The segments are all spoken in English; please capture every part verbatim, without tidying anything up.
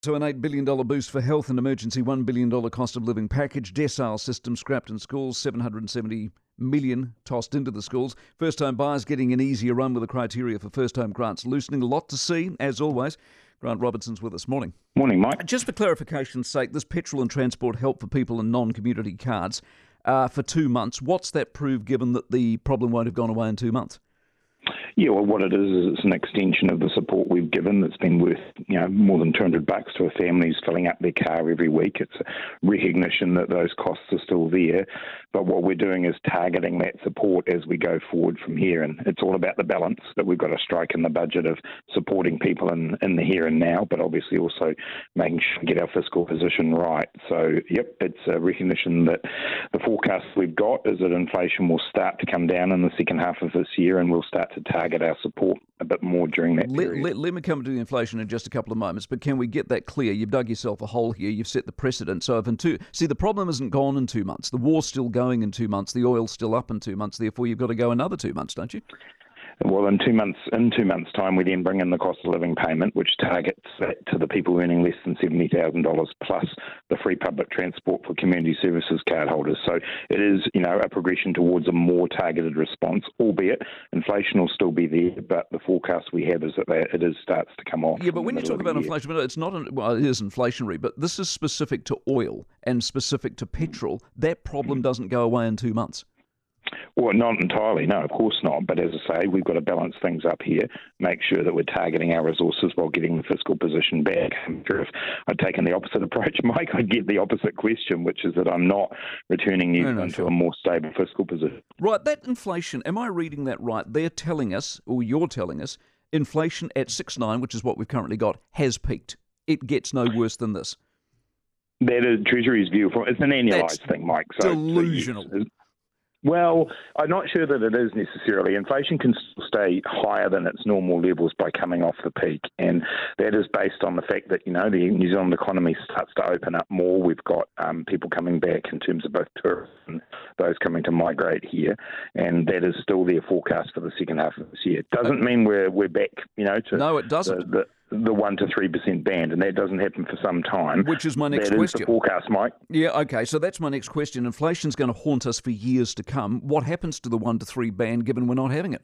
To an eight billion dollars boost for health and emergency one billion dollars cost of living package. Decile system scrapped in schools, seven hundred seventy million dollars tossed into the schools. First-home buyers getting an easier run with the criteria for first-home grants loosening. A lot to see, as always. Grant Robertson's with us. Morning. Morning, Mike. Just for clarification's sake, this petrol and transport help for people in non-community cards uh, for two months. What's that prove, given that the problem won't have gone away in two months? Yeah, well, what it is is it's an extension of the support we've given that's been worth, you know, more than two hundred bucks to a family who's filling up their car every week. It's a recognition that those costs are still there, but what we're doing is targeting that support as we go forward from here, and it's all about the balance that we've got to strike in the budget of supporting people in, in the here and now, but obviously also making sure we get our fiscal position right. So, yep, it's a recognition that the forecast we've got is that inflation will start to come down in the second half of this year, and we'll start to target our support a bit more during that let, period. Let, let me come to the inflation in just a couple of moments, but can we get that clear? You've dug yourself a hole here. You've set the precedent. So if in two, see, the problem isn't gone in two months. The war's still going in two months. The oil's still up in two months. Therefore, you've got to go another two months, don't you? Well, in two months, in two months' time, we then bring in the cost of living payment, which targets that to the people earning less than seventy thousand dollars, plus the free public transport for community services card holders. So it is, you know, a progression towards a more targeted response, albeit inflation will still be there, but the forecast we have is that it is starts to come off. Yeah, but when you talk about inflation, it's not, well, it is inflationary, but this is specific to oil and specific to petrol. That problem doesn't go away in two months. Well, not entirely, no, of course not. But as I say, we've got to balance things up here, make sure that we're targeting our resources while getting the fiscal position back. I'm sure if I'd taken the opposite approach, Mike, I'd get the opposite question, which is that I'm not returning New Zealand no, no, sure. to a more stable fiscal position. Right, that inflation, am I reading that right? They're telling us, or you're telling us, inflation at six point nine, which is what we've currently got, has peaked. It gets no worse than this. That is Treasury's view. For, it's an annualised That's thing, Mike. So, delusional. So yes, well, I'm not sure that it is necessarily. Inflation can still stay higher than its normal levels by coming off the peak, and that is based on the fact that, you know, the New Zealand economy starts to open up more. We've got um, people coming back in terms of both tourists and those coming to migrate here, and that is still their forecast for the second half of this year. It doesn't mean we're we're back, you know, to no, it doesn't. The, the, the one to three percent band, and that doesn't happen for some time. Which is my next that question. That is the forecast, Mike. Yeah, okay, so that's my next question. Inflation's going to haunt us for years to come. What happens to the one to three band given we're not having it?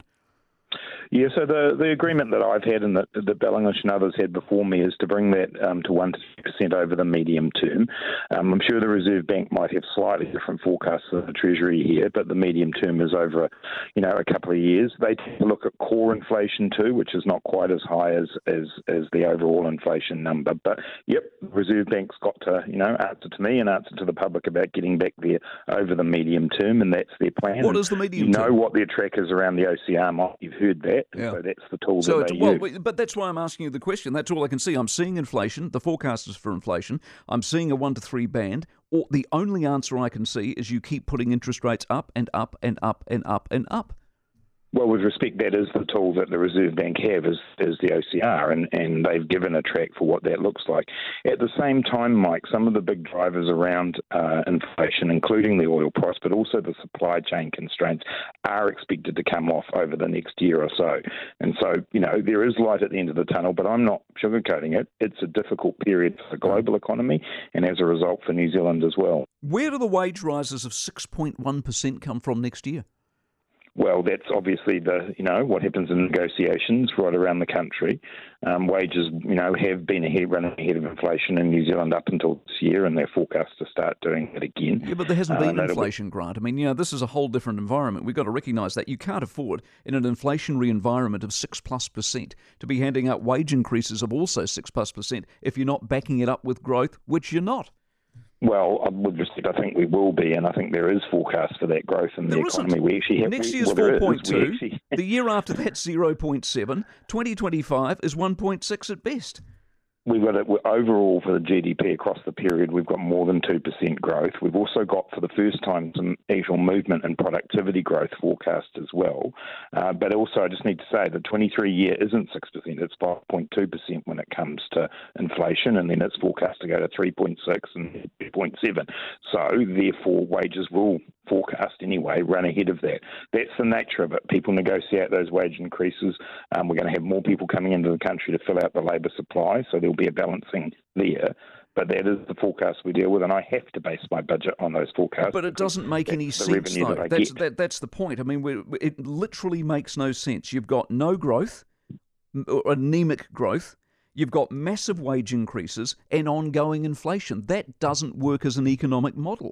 Yeah, so the, the agreement that I've had and that, that Bellingham and others had before me is to bring that um, to one to two percent over the medium term. Um, I'm sure the Reserve Bank might have slightly different forecasts than the Treasury here, but the medium term is over, a, you know, a couple of years. They tend to look at core inflation too, which is not quite as high as, as, as the overall inflation number. But, yep, the Reserve Bank's got to, you know, answer to me and answer to the public about getting back there over the medium term, and that's their plan. What is the medium you term? You know what their track is around the O C R, Mike. You've heard that. Yeah. So that's the tool so that they well, use. But that's why I'm asking you the question. That's all I can see. I'm seeing inflation. The forecast is for inflation. I'm seeing a one to three band. Or the only answer I can see is you keep putting interest rates up and up and up and up and up. Well, with respect, that is the tool that the Reserve Bank have is, is the O C R, and, and they've given a track for what that looks like. At the same time, Mike, some of the big drivers around uh, inflation, including the oil price, but also the supply chain constraints, are expected to come off over the next year or so. And so, you know, there is light at the end of the tunnel, but I'm not sugarcoating it. It's a difficult period for the global economy, and as a result for New Zealand as well. Where do the wage rises of six point one percent come from next year? Well, that's obviously the, you know, what happens in negotiations right around the country. Um, wages, you know, have been ahead, running ahead of inflation in New Zealand up until this year, and they're forecast to start doing it again. Yeah, but there hasn't been uh, inflation, Grant. I mean, you know, this is a whole different environment. We've got to recognise that. You can't afford, in an inflationary environment of six plus percent, to be handing out wage increases of also six plus percent if you're not backing it up with growth, which you're not. Well, with respect, I think we will be, and I think there is forecast for that growth in there the isn't. economy. We actually have, Next we, year's well, four point two. Actually... The year after that's zero point seven. twenty twenty-five is one point six at best. We've got it overall for the G D P across the period. We've got more than two percent growth. We've also got, for the first time, some actual movement and productivity growth forecast as well. Uh, but also, I just need to say the twenty-three year isn't six percent; it's five point two percent when it comes to inflation, and then it's forecast to go to three point six and two point seven. So, therefore, wages will forecast anyway run ahead of that. That's the nature of it. People negotiate those wage increases. Um, we're going to have more people coming into the country to fill out the labour supply, so there'll be a balancing there. But that is the forecast we deal with, and I have to base my budget on those forecasts. But it doesn't make any sense, though. That that's, that, that's the point. I mean, we, it literally makes no sense. You've got no growth, anemic growth. You've got massive wage increases and ongoing inflation. That doesn't work as an economic model.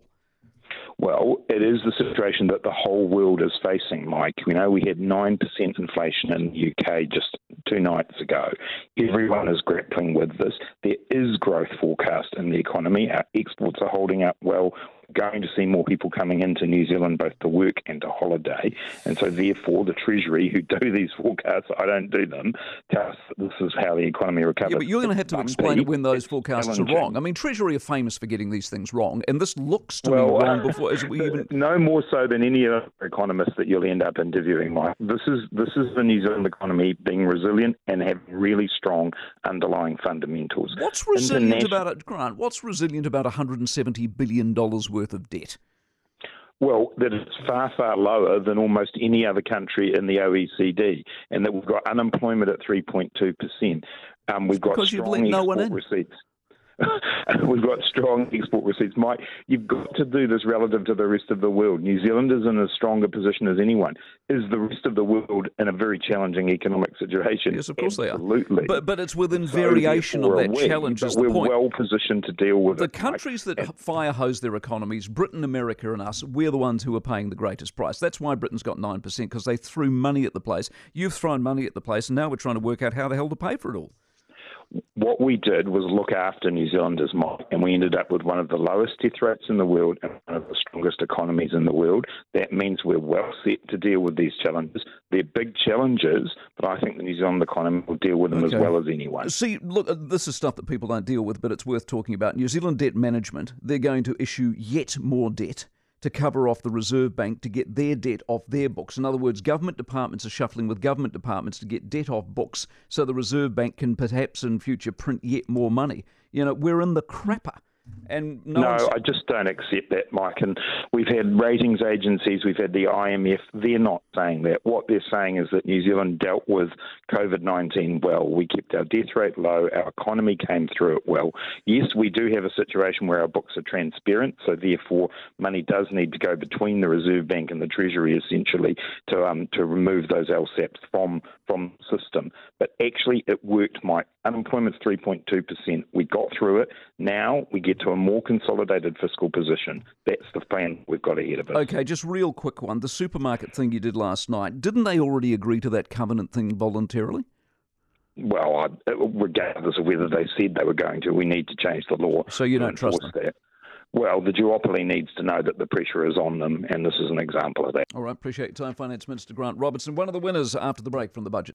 Well, it is the situation that the whole world is facing, Mike. You know, we had nine percent inflation in the U K just two nights ago. Everyone is grappling with this. There is growth forecast in the economy. Our exports are holding up well. We're going to see more people coming into New Zealand both to work and to holiday. And so therefore the Treasury, who do these forecasts, I don't do them, tell us that this is how the economy recovers. Yeah, but you're going to have to explain it when those forecasts are wrong. I mean, Treasury are famous for getting these things wrong, and this looks to well, me wrong before as we even... No more so than any other economist that you'll end up interviewing, Mike. This is this is the New Zealand economy being resilient and having really strong underlying fundamentals. What's resilient about it, Grant? What's resilient about one hundred seventy billion dollars worth of debt? Well, that it's far, far lower than almost any other country in the O E C D, and that we've got unemployment at three point two percent. Um, we've got because strong you've let no one in. Receipts. We've got strong export receipts. Mike, you've got to do this relative to the rest of the world. New Zealand is in a stronger position as anyone. Is the rest of the world in a very challenging economic situation? Yes, of course Absolutely. they are. But, but it's within so variation of that we, challenge is we're the point. well positioned to deal with the it. The countries Mike. that fire hose their economies, Britain, America and us, we're the ones who are paying the greatest price. That's why Britain's got nine percent, because they threw money at the place. You've thrown money at the place, and now we're trying to work out how the hell to pay for it all. What we did was look after New Zealanders, Mike, and we ended up with one of the lowest death rates in the world and one of the strongest economies in the world. That means we're well set to deal with these challenges. They're big challenges, but I think the New Zealand economy will deal with them okay. as well as anyone. See, look, this is stuff that people don't deal with, but it's worth talking about. New Zealand debt management, they're going to issue yet more debt to cover off the Reserve Bank to get their debt off their books. In other words, government departments are shuffling with government departments to get debt off books so the Reserve Bank can perhaps in future print yet more money. You know, we're in the crapper. And no, no I just don't accept that, Mike. And we've had ratings agencies, we've had the I M F. They're not saying that. What they're saying is that New Zealand dealt with COVID nineteen well. We kept our death rate low. Our economy came through it well. Yes, we do have a situation where our books are transparent, so therefore money does need to go between the Reserve Bank and the Treasury essentially to um to remove those L S A Ps from from the system. But actually it worked, Mike. Unemployment's three point two percent. We got through it. Now we get to a more consolidated fiscal position. That's the plan we've got ahead of us. Okay, just real quick one. The supermarket thing you did last night, didn't they already agree to that covenant thing voluntarily? Well, I, regardless of whether they said they were going to, we need to change the law. So you don't trust them? That. Well, the duopoly needs to know that the pressure is on them, and this is an example of that. All right, appreciate your time, Finance Minister Grant Robertson. One of the winners after the break from the budget.